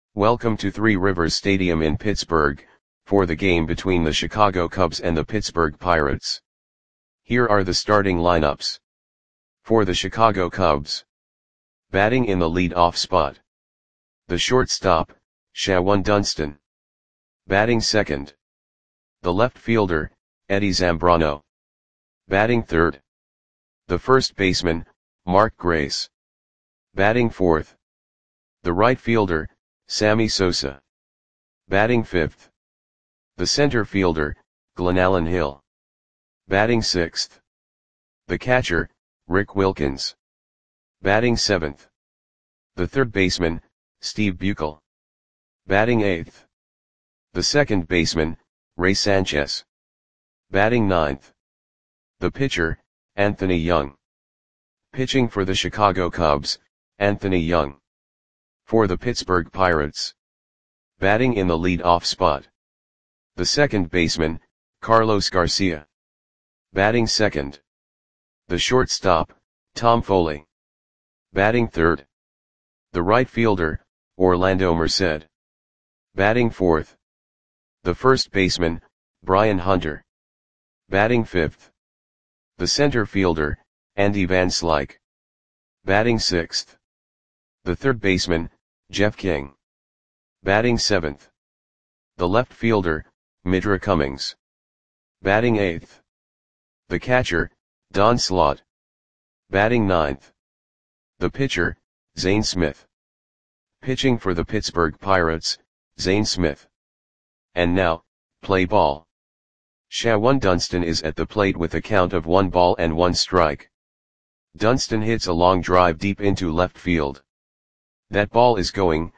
Welcome to Three Rivers Stadium in Pittsburgh, for the game between the Chicago Cubs and the Pittsburgh Pirates. Here are the starting lineups. For the Chicago Cubs. Batting in the lead-off spot. The shortstop, Shawon Dunston. Batting second. The left fielder, Eddie Zambrano. Batting third. The first baseman, Mark Grace. Batting fourth. The right fielder, Sammy Sosa. Batting fifth. The center fielder, Glenallen Hill. Batting sixth. The catcher, Rick Wilkins. Batting seventh. The third baseman, Steve Buechele. Batting eighth. The second baseman, Ray Sanchez. Batting ninth. The pitcher, Anthony Young. Pitching for the Chicago Cubs, Anthony Young. For the Pittsburgh Pirates. Batting in the lead-off spot. The second baseman, Carlos Garcia. Batting second. The shortstop, Tom Foley. Batting third. The right fielder, Orlando Merced. Batting fourth. The first baseman, Brian Hunter. Batting fifth. The center fielder, Andy Van Slyke. Batting sixth. The third baseman, Jeff King. Batting seventh. The left fielder, Midra Cummings. Batting eighth. The catcher, Don Slaught. Batting ninth. The pitcher, Zane Smith. Pitching for the Pittsburgh Pirates, Zane Smith. And now, play ball. Shawon Dunston is at the plate with a count of 1-1 Dunston hits a long drive deep into left field. That ball is gone.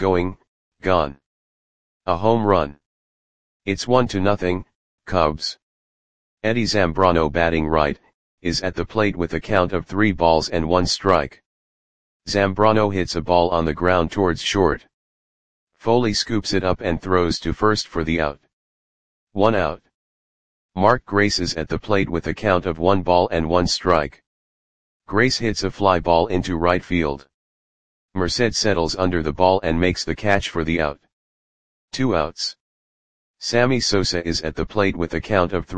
A home run. It's 1-0, Cubs. Eddie Zambrano, batting right, is at the plate with a count of 3-1. Zambrano hits a ball on the ground towards short. Foley scoops it up and throws to first for the out. 1 out. Mark Grace is at the plate with a count of 1-1. Grace hits a fly ball into right field. Merced settles under the ball and makes the catch for the out. 2 outs. Sammy Sosa is at the plate with a count of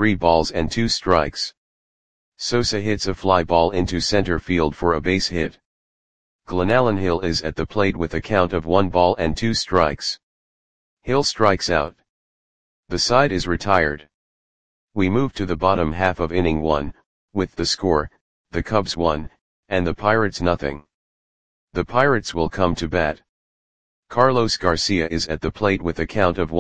3-2. Sosa hits a fly ball into center field for a base hit. Glenallen Hill is at the plate with a count of 1-2. Hill strikes out. The side is retired. We move to the bottom half of inning 1, with the score, the Cubs 1, and the Pirates 0. The Pirates will come to bat. Carlos Garcia is at the plate with a count of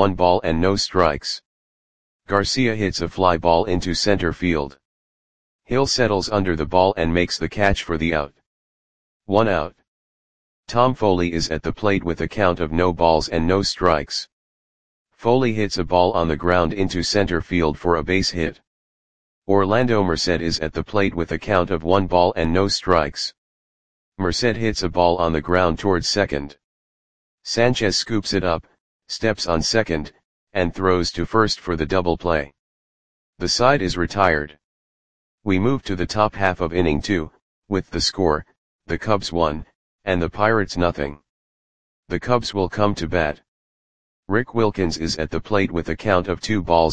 1-0. Garcia hits a fly ball into center field. Hill settles under the ball and makes the catch for the out. 1 out. Tom Foley is at the plate with a count of 0-0. Foley hits a ball on the ground into center field for a base hit. Orlando Merced is at the plate with a count of 1-0. Merced hits a ball on the ground towards second. Sanchez scoops it up, steps on second, and throws to first for the double play. The side is retired. We move to the top half of inning 2, with the score, the Cubs 1, and the Pirates 0. The Cubs will come to bat. Rick Wilkins is at the plate with a count of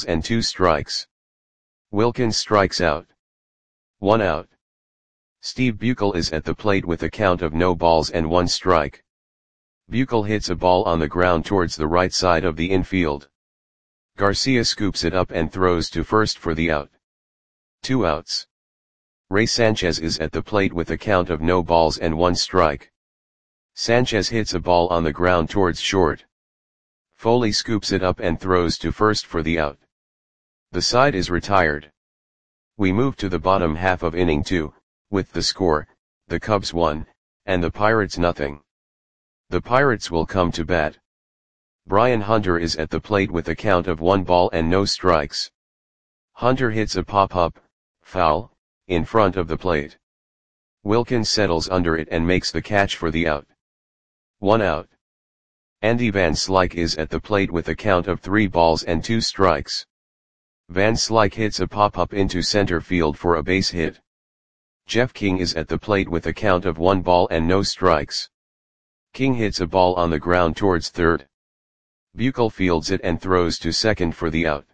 2-2. Wilkins strikes out. 1 out. Steve Buechele is at the plate with a count of 0-1. Buechele hits a ball on the ground towards the right side of the infield. Garcia scoops it up and throws to first for the out. 2 outs. Ray Sanchez is at the plate with a count of 0-1. Sanchez hits a ball on the ground towards short. Foley scoops it up and throws to first for the out. The side is retired. We move to the bottom half of inning 2, with the score, the Cubs 1, and the Pirates 0. The Pirates will come to bat. Brian Hunter is at the plate with a count of 1-0. Hunter hits a pop-up, foul, in front of the plate. Wilkins settles under it and makes the catch for the out. 1 out. Andy Van Slyke is at the plate with a count of 3-2. Van Slyke hits a pop-up into center field for a base hit. Jeff King is at the plate with a count of 1-0. King hits a ball on the ground towards third. Buchel fields it and throws to second for the out.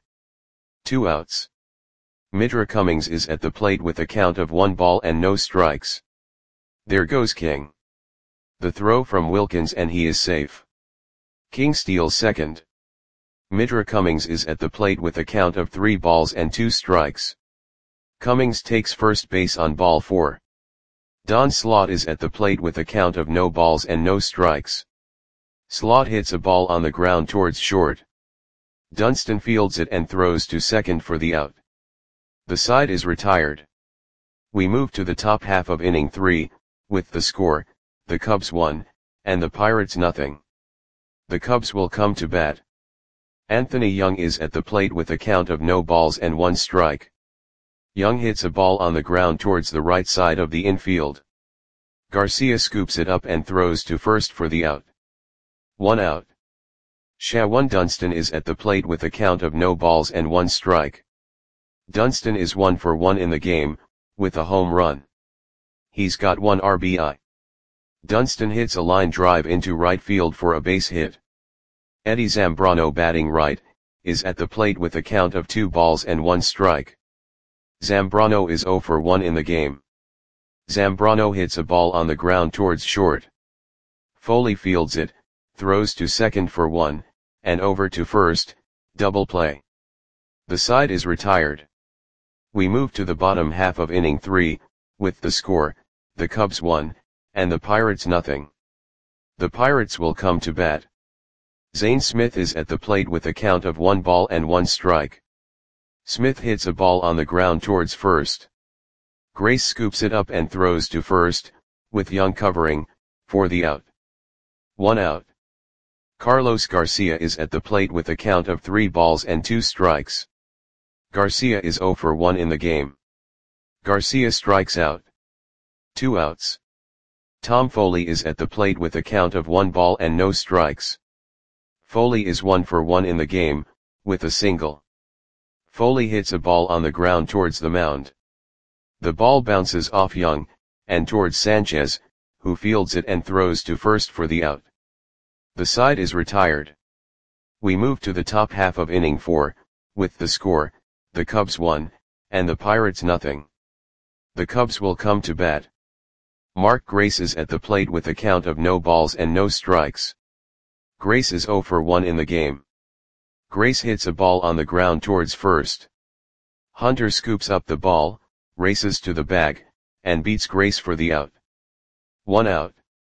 2 outs. Mitra Cummings is at the plate with a count of 1 ball and no strikes. There goes King. The throw from Wilkins and he is safe. King steals second. Mitra Cummings is at the plate with a count of 3 balls and 2 strikes. Cummings takes first base on ball 4. Don Slaught is at the plate with a count of no balls and no strikes. Slaught hits a ball on the ground towards short. Dunston fields it and throws to second for the out. The side is retired. We move to the top half of inning 3, with the score, the Cubs 1, and the Pirates nothing. The Cubs will come to bat. Anthony Young is at the plate with a count of no balls and 1 strike. Young hits a ball on the ground towards the right side of the infield. Garcia scoops it up and throws to first for the out. 1 out. Shawan Dunston is at the plate with a count of no balls and 1 strike. Dunston is 1 for 1 in the game, with a home run. He's got 1 RBI. Dunston hits a line drive into right field for a base hit. Eddie Zambrano, batting right, is at the plate with a count of 2 balls and 1 strike. Zambrano is 0 for 1 in the game. Zambrano hits a ball on the ground towards short. Foley fields it, throws to second for 1, and over to first, double play. The side is retired. We move to the bottom half of inning 3, with the score, the Cubs 1, and the Pirates nothing. The Pirates will come to bat. Zane Smith is at the plate with a count of 1 ball and 1 strike. Smith hits a ball on the ground towards first. Grace scoops it up and throws to first, with Young covering, for the out. 1 out. Carlos Garcia is at the plate with a count of 3 balls and 2 strikes. Garcia is 0 for 1 in the game. Garcia strikes out. 2 outs. Tom Foley is at the plate with a count of 1 ball and no strikes. Foley is 1 for 1 in the game, with a single. Foley hits a ball on the ground towards the mound. The ball bounces off Young, and towards Sanchez, who fields it and throws to first for the out. The side is retired. We move to the top half of inning 4, with the score, the Cubs 1, and the Pirates nothing. The Cubs will come to bat. Mark Grace is at the plate with a count of no balls and no strikes. Grace is 0 for 1 in the game. Grace hits a ball on the ground towards first. Hunter scoops up the ball, races to the bag, and beats Grace for the out. 1 out.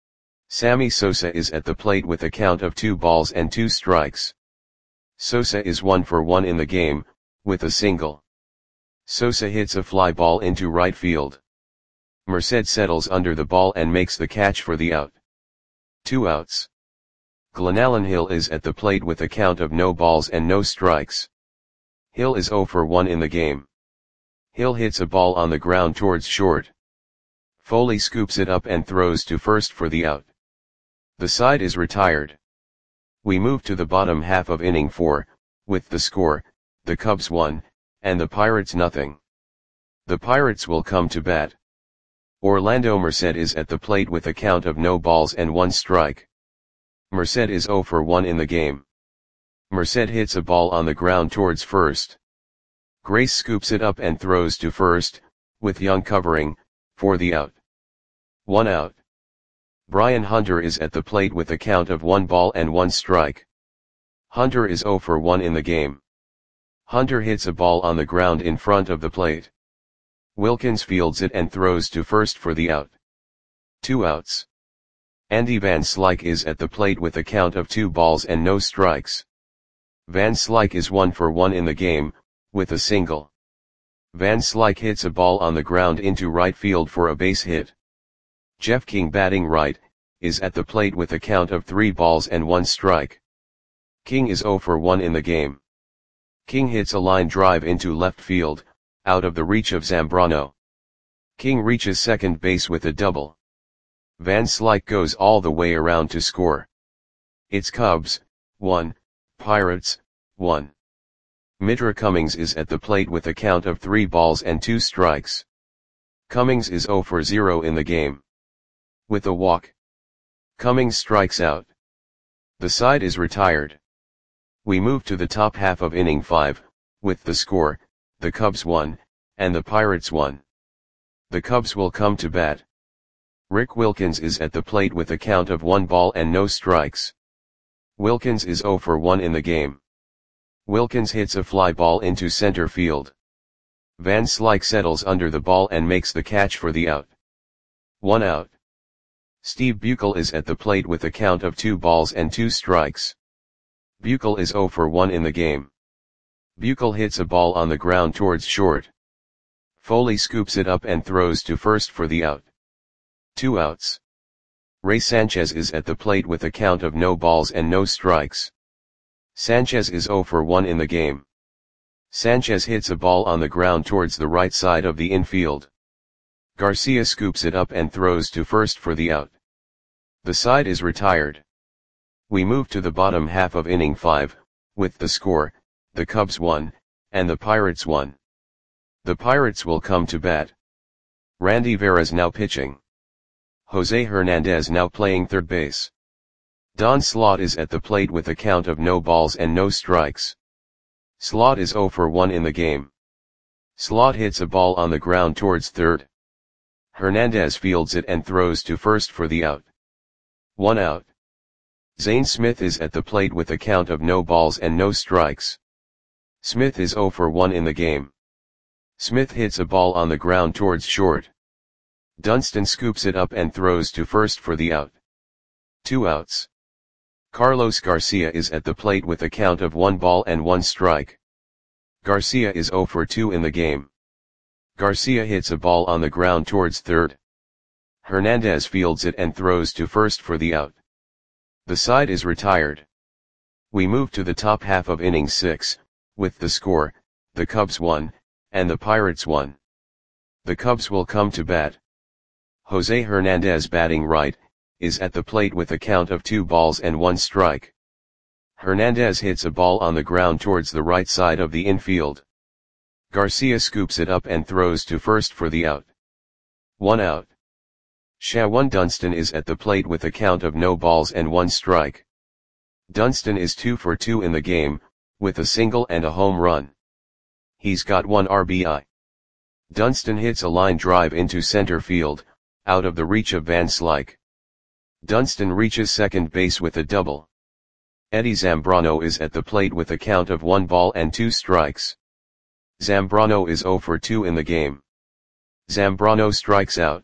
Sammy Sosa is at the plate with a count of 2 balls and 2 strikes. Sosa is 1 for 1 in the game, with a single. Sosa hits a fly ball into right field. Merced settles under the ball and makes the catch for the out. 2 outs. Glenallen Hill is at the plate with a count of no balls and no strikes. Hill is 0 for 1 in the game. Hill hits a ball on the ground towards short. Foley scoops it up and throws to first for the out. The side is retired. We move to the bottom half of inning 4, with the score, the Cubs 1, and the Pirates nothing. The Pirates will come to bat. Orlando Merced is at the plate with a count of no balls and 1 strike. Merced is 0 for 1 in the game. Merced hits a ball on the ground towards first. Grace scoops it up and throws to first, with Young covering, for the out. 1 out. Brian Hunter is at the plate with a count of 1 ball and 1 strike. Hunter is 0 for 1 in the game. Hunter hits a ball on the ground in front of the plate. Wilkins fields it and throws to first for the out. 2 outs. Andy Van Slyke is at the plate with a count of 2 balls and no strikes. Van Slyke is 1 for 1 in the game, with a single. Van Slyke hits a ball on the ground into right field for a base hit. Jeff King, batting right, is at the plate with a count of 3 balls and 1 strike. King is 0 for 1 in the game. King hits a line drive into left field, out of the reach of Zambrano. King reaches second base with a double. Van Slyke goes all the way around to score. It's Cubs 1, Pirates 1. Mitra Cummings is at the plate with a count of 3 balls and 2 strikes. Cummings is 0 for 0 in the game. With a walk. Cummings strikes out. The side is retired. We move to the top half of inning 5, with the score, the Cubs 1, and the Pirates 1. The Cubs will come to bat. Rick Wilkins is at the plate with a count of 1 ball and no strikes. Wilkins is 0 for 1 in the game. Wilkins hits a fly ball into center field. Van Slyke settles under the ball and makes the catch for the out. 1 out. Steve Buechel is at the plate with a count of 2 balls and 2 strikes. Buechel is 0 for 1 in the game. Buechel hits a ball on the ground towards short. Foley scoops it up and throws to first for the out. 2 outs. Ray Sanchez is at the plate with a count of no balls and no strikes. Sanchez is 0 for 1 in the game. Sanchez hits a ball on the ground towards the right side of the infield. Garcia scoops it up and throws to first for the out. The side is retired. We move to the bottom half of inning 5, with the score, the Cubs 1, and the Pirates 1. The Pirates will come to bat. Randy Veras now pitching. Jose Hernandez now playing third base. Don Slaught is at the plate with a count of no balls and no strikes. Slaught is 0 for 1 in the game. Slaught hits a ball on the ground towards third. Hernandez fields it and throws to first for the out. 1 out. Zane Smith is at the plate with a count of no balls and no strikes. Smith is 0 for 1 in the game. Smith hits a ball on the ground towards short. Dunston scoops it up and throws to first for the out. 2 outs. Carlos Garcia is at the plate with a count of 1 ball and 1 strike. Garcia is 0 for 2 in the game. Garcia hits a ball on the ground towards third. Hernandez fields it and throws to first for the out. The side is retired. We move to the top half of inning 6, with the score, the Cubs 1, and the Pirates 1. The Cubs will come to bat. Jose Hernandez batting right, is at the plate with a count of 2 balls and 1 strike. Hernandez hits a ball on the ground towards the right side of the infield. Garcia scoops it up and throws to first for the out. 1 out. Shawan Dunston is at the plate with a count of no balls and 1 strike. Dunston is 2 for 2 in the game, with a single and a home run. He's got 1 RBI. Dunston hits a line drive into center field, out of the reach of Van Slyke. Dunston reaches second base with a double. Eddie Zambrano is at the plate with a count of 1 ball and 2 strikes. Zambrano is 0 for 2 in the game. Zambrano strikes out.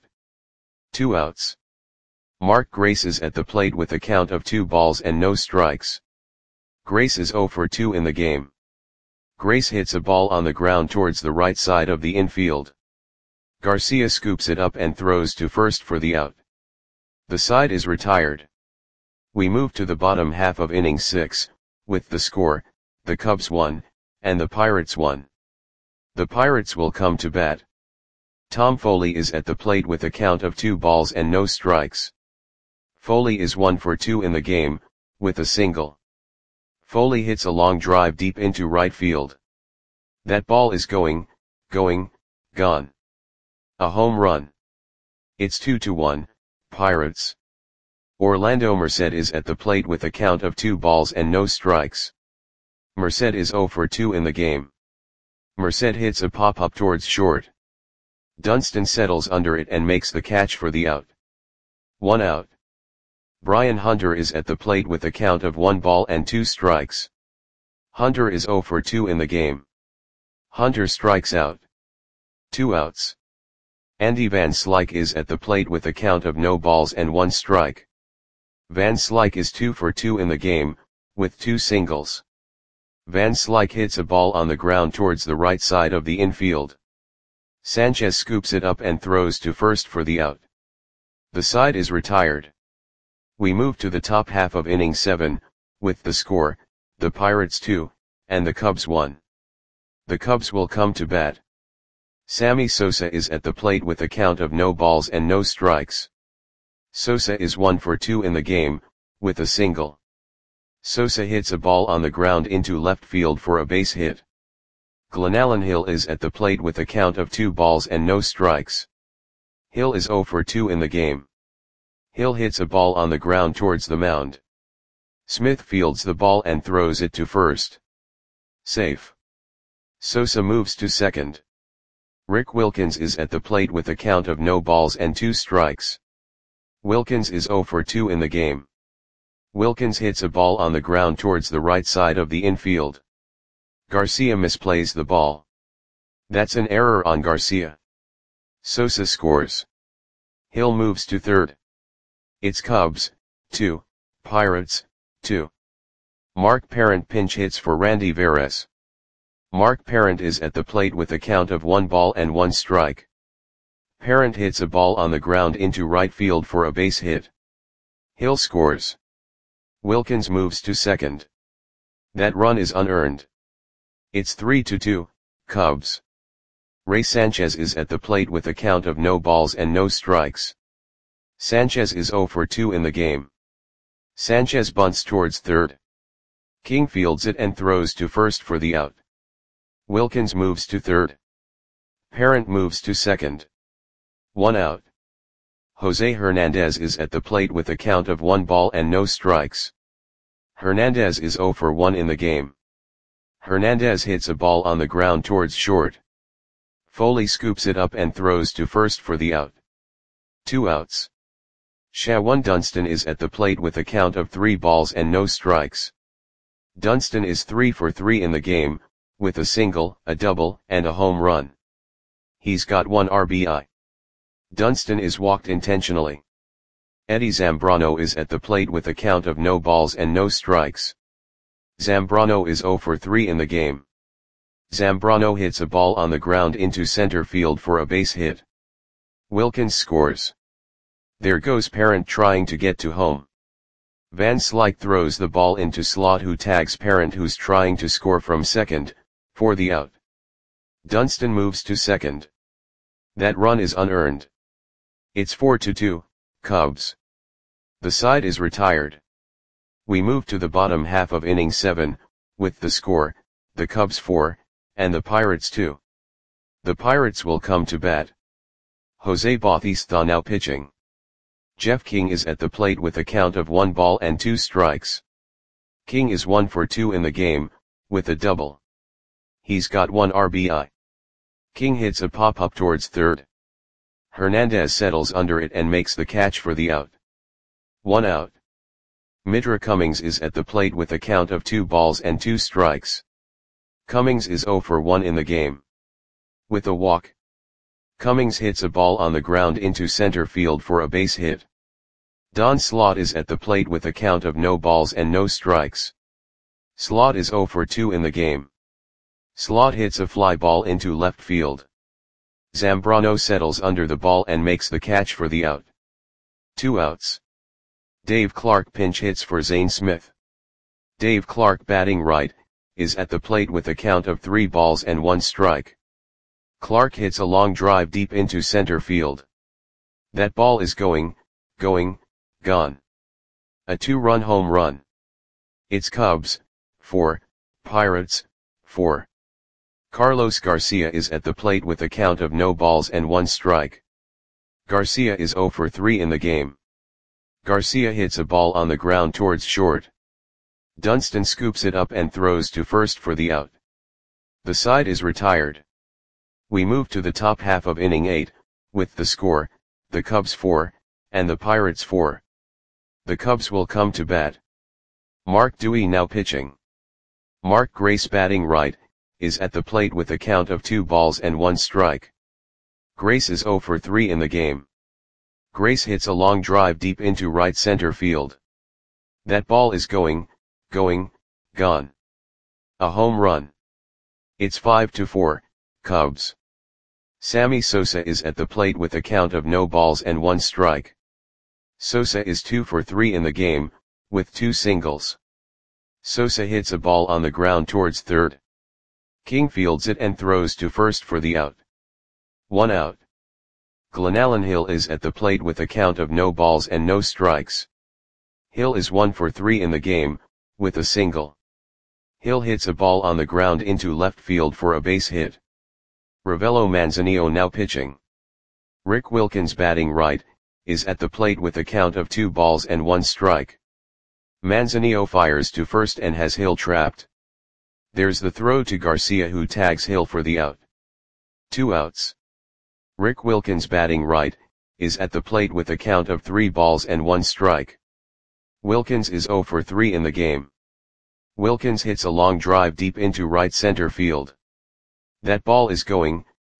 2 outs. Mark Grace is at the plate with a count of 2 balls and no strikes. Grace is 0 for 2 in the game. Grace hits a ball on the ground towards the right side of the infield. Garcia scoops it up and throws to first for the out. The side is retired. We move to the bottom half of inning 6, with the score, the Cubs 1, and the Pirates 1. The Pirates will come to bat. Tom Foley is at the plate with a count of 2 balls and no strikes. Foley is 1 for 2 in the game, with a single. Foley hits a long drive deep into right field. That ball is gone. A home run. It's 2-1, Pirates. Orlando Merced is at the plate with a count of 2 balls and no strikes. Merced is 0 for 2 in the game. Merced hits a pop-up towards short. Dunston settles under it and makes the catch for the out. 1 out. Brian Hunter is at the plate with a count of 1 ball and 2 strikes. Hunter is 0 for 2 in the game. Hunter strikes out. 2 outs. Andy Van Slyke is at the plate with a count of no balls and 1 strike. Van Slyke is 2 for 2 in the game, with 2 singles. Van Slyke hits a ball on the ground towards the right side of the infield. Sanchez scoops it up and throws to first for the out. The side is retired. We move to the top half of inning 7, with the score, the Pirates 2, and the Cubs 1. The Cubs will come to bat. Sammy Sosa is at the plate with a count of no balls and no strikes. Sosa is 1 for 2 in the game, with a single. Sosa hits a ball on the ground into left field for a base hit. Glenallen Hill is at the plate with a count of 2 balls and no strikes. Hill is 0 for 2 in the game. Hill hits a ball on the ground towards the mound. Smith fields the ball and throws it to first. Safe. Sosa moves to second. Rick Wilkins is at the plate with a count of no balls and 2 strikes. Wilkins is 0 for 2 in the game. Wilkins hits a ball on the ground towards the right side of the infield. Garcia misplays the ball. That's an error on Garcia. Sosa scores. Hill moves to third. It's Cubs, 2, Pirates, 2. Mark Parent pinch hits for Randy Veras. Mark Parent is at the plate with a count of 1 ball and 1 strike. Parent hits a ball on the ground into right field for a base hit. Hill scores. Wilkins moves to second. That run is unearned. It's 3-2, Cubs. Ray Sanchez is at the plate with a count of no balls and no strikes. Sanchez is 0 for 2 in the game. Sanchez bunts towards third. King fields it and throws to first for the out. Wilkins moves to third. Parent moves to second. 1 out. Jose Hernandez is at the plate with a count of 1 ball and no strikes. Hernandez is 0 for 1 in the game. Hernandez hits a ball on the ground towards short. Foley scoops it up and throws to first for the out. 2 outs. Shawan Dunston is at the plate with a count of 3 balls and no strikes. Dunston is 3 for 3 in the game, with a single, a double, and a home run. He's got 1 RBI. Dunston is walked intentionally. Eddie Zambrano is at the plate with a count of no balls and no strikes. Zambrano is 0 for 3 in the game. Zambrano hits a ball on the ground into center field for a base hit. Wilkins scores. There goes Parent trying to get to home. Van Slyke throws the ball into slot, who tags Parent, who's trying to score from second, for the out. Dunston moves to second. That run is unearned. It's 4-2, Cubs. The side is retired. We move to the bottom half of inning 7, with the score, the Cubs 4, and the Pirates 2. The Pirates will come to bat. Jose Bautista now pitching. Jeff King is at the plate with a count of 1 ball and 2 strikes. King is 1 for 2 in the game, with a double. He's got 1 RBI. King hits a pop-up towards third. Hernandez settles under it and makes the catch for the out. 1 out. Mitra Cummings is at the plate with a count of 2 balls and 2 strikes. Cummings is 0 for 1 in the game. With a walk, Cummings hits a ball on the ground into center field for a base hit. Don Slaught is at the plate with a count of no balls and no strikes. Slaught is 0 for 2 in the game. Slaught hits a fly ball into left field. Zambrano settles under the ball and makes the catch for the out. 2 outs. Dave Clark pinch hits for Zane Smith. Dave Clark, batting right, is at the plate with a count of 3 balls and 1 strike. Clark hits a long drive deep into center field. That ball is gone. A 2-run home run. It's Cubs 4, Pirates 4. Carlos Garcia is at the plate with a count of no balls and 1 strike. Garcia is 0 for 3 in the game. Garcia hits a ball on the ground towards short. Dunston scoops it up and throws to first for the out. The side is retired. We move to the top half of inning 8, with the score, the Cubs 4, and the Pirates 4. The Cubs will come to bat. Mark Dewey now pitching. Mark Grace, batting right, is at the plate with a count of 2 balls and 1 strike. Grace is 0 for 3 in the game. Grace hits a long drive deep into right center field. That ball is gone. A home run. It's 5-4, Cubs. Sammy Sosa is at the plate with a count of no balls and 1 strike. Sosa is 2 for 3 in the game, with 2 singles. Sosa hits a ball on the ground towards third. King fields it and throws to first for the out. 1 out. Glenallen Hill is at the plate with a count of no balls and no strikes. Hill is 1 for 3 in the game, with a single. Hill hits a ball on the ground into left field for a base hit. Ravello Manzanillo now pitching. Rick Wilkins, batting right, is at the plate with a count of 2 balls and 1 strike. Manzanillo fires to first and has Hill trapped. There's the throw to Garcia, who tags Hill for the out. 2 outs. Rick Wilkins, batting right, is at the plate with a count of 3 balls and 1 strike. Wilkins is 0 for 3 in the game. Wilkins hits a long drive deep into right center field. That ball is gone.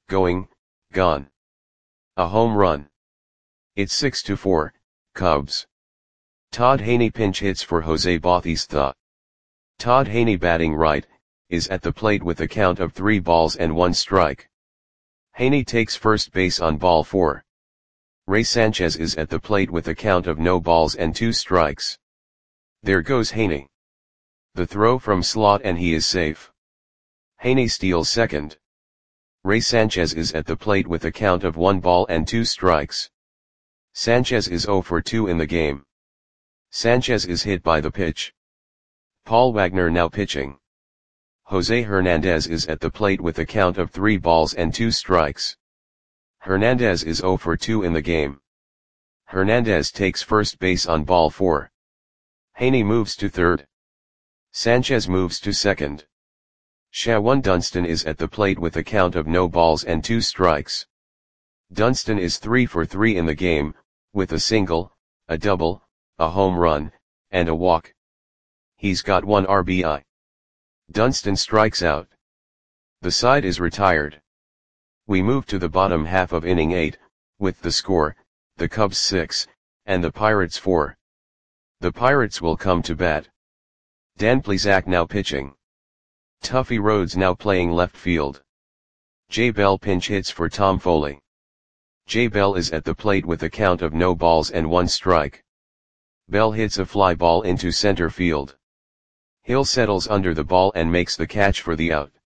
A home run. It's 6-4, Cubs. Todd Haney pinch hits for Jose Bautista. Todd Haney, batting right, is at the plate with a count of 3 balls and 1 strike. Haney takes first base on ball 4. Ray Sanchez is at the plate with a count of no balls and 2 strikes. There goes Haney. The throw from slot and he is safe. Haney steals second. Ray Sanchez is at the plate with a count of 1 ball and 2 strikes. Sanchez is 0 for 2 in the game. Sanchez is hit by the pitch. Paul Wagner now pitching. Jose Hernandez is at the plate with a count of 3 balls and 2 strikes. Hernandez is 0 for 2 in the game. Hernandez takes first base on ball 4. Haney moves to third. Sanchez moves to second. Shawan Dunston is at the plate with a count of no balls and 2 strikes. Dunston is 3 for 3 in the game, with a single, a double, a home run, and a walk. He's got 1 RBI. Dunston strikes out. The side is retired. We move to the bottom half of inning 8, with the score, the Cubs 6, and the Pirates 4. The Pirates will come to bat. Dan Plesac now pitching. Tuffy Rhodes now playing left field. Jay Bell pinch hits for Tom Foley. Jay Bell is at the plate with a count of no balls and 1 strike. Bell hits a fly ball into center field. Hill settles under the ball and makes the catch for the out.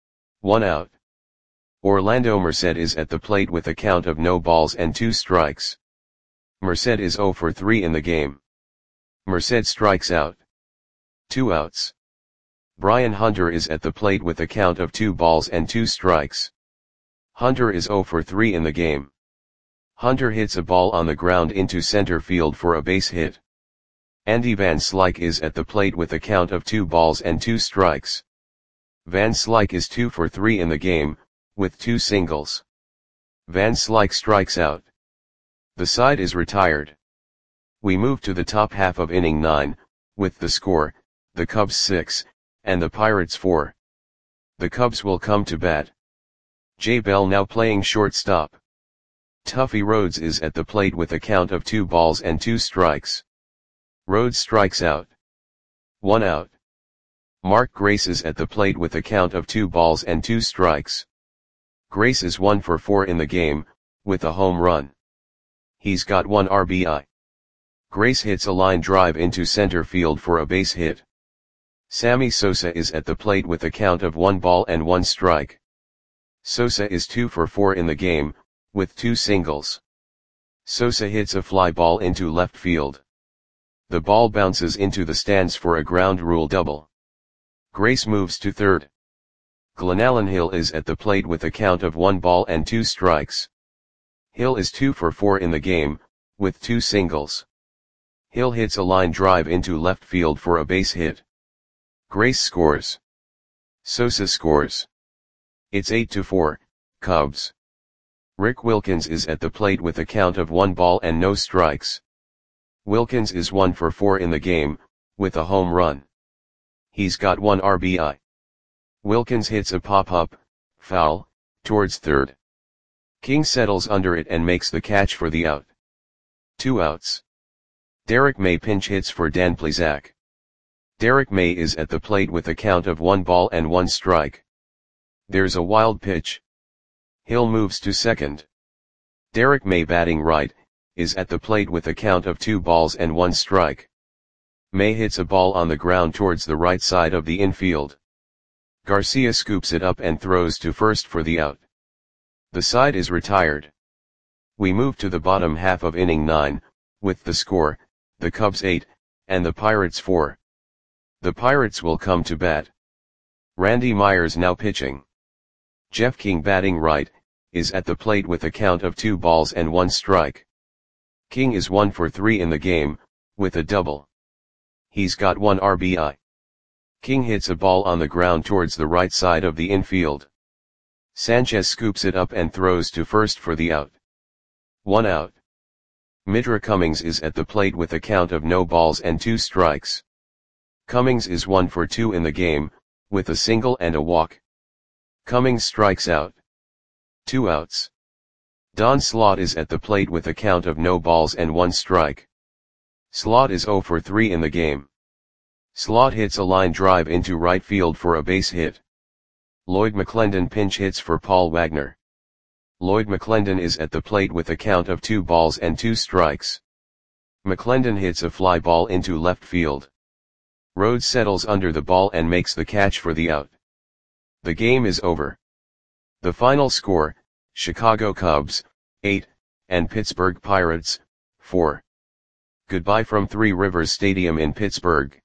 1 out. Orlando Merced is at the plate with a count of no balls and 2 strikes. Merced is 0 for 3 in the game. Merced strikes out. 2 outs. Brian Hunter is at the plate with a count of 2 balls and 2 strikes. Hunter is 0 for 3 in the game. Hunter hits a ball on the ground into center field for a base hit. Andy Van Slyke is at the plate with a count of 2 balls and 2 strikes. Van Slyke is 2 for 3 in the game, with 2 singles. Van Slyke strikes out. The side is retired. We move to the top half of inning 9, with the score, the Cubs 6, and the Pirates 4. The Cubs will come to bat. Jay Bell now playing shortstop. Tuffy Rhodes is at the plate with a count of 2 balls and 2 strikes. Rhodes strikes out. 1 out. Mark Grace is at the plate with a count of 2 balls and 2 strikes. Grace is 1 for 4 in the game, with a home run. He's got 1 RBI. Grace hits a line drive into center field for a base hit. Sammy Sosa is at the plate with a count of 1 ball and 1 strike. Sosa is 2 for 4 in the game, with 2 singles. Sosa hits a fly ball into left field. The ball bounces into the stands for a ground rule double. Grace moves to third. Glenallen Hill is at the plate with a count of 1 ball and 2 strikes. Hill is 2 for 4 in the game, with 2 singles. Hill hits a line drive into left field for a base hit. Grace scores. Sosa scores. It's 8-4, Cubs. Rick Wilkins is at the plate with a count of 1 ball and no strikes. Wilkins is 1 for 4 in the game, with a home run. He's got 1 RBI. Wilkins hits a pop-up, foul, towards third. King settles under it and makes the catch for the out. 2 outs. Derek May pinch hits for Dan Plesac. Derek May is at the plate with a count of 1 ball and 1 strike. There's a wild pitch. Hill moves to second. Derek May, batting right, is at the plate with a count of 2 balls and 1 strike. May hits a ball on the ground towards the right side of the infield. Garcia scoops it up and throws to first for the out. The side is retired. We move to the bottom half of inning 9, with the score, the Cubs 8, and the Pirates 4. The Pirates will come to bat. Randy Myers now pitching. Jeff King, batting right, is at the plate with a count of 2 balls and 1 strike. King is 1 for 3 in the game, with a double. He's got 1 RBI. King hits a ball on the ground towards the right side of the infield. Sanchez scoops it up and throws to first for the out. 1 out. Mitra Cummings is at the plate with a count of no balls and 2 strikes. Cummings is 1 for 2 in the game, with a single and a walk. Cummings strikes out. 2 outs. Don Slaught is at the plate with a count of no balls and 1 strike. Slaught is 0 for 3 in the game. Slaught hits a line drive into right field for a base hit. Lloyd McClendon pinch hits for Paul Wagner. Lloyd McClendon is at the plate with a count of 2 balls and 2 strikes. McClendon hits a fly ball into left field. Rhodes settles under the ball and makes the catch for the out. The game is over. The final score, Chicago Cubs, 8, and Pittsburgh Pirates, 4. Goodbye from Three Rivers Stadium in Pittsburgh.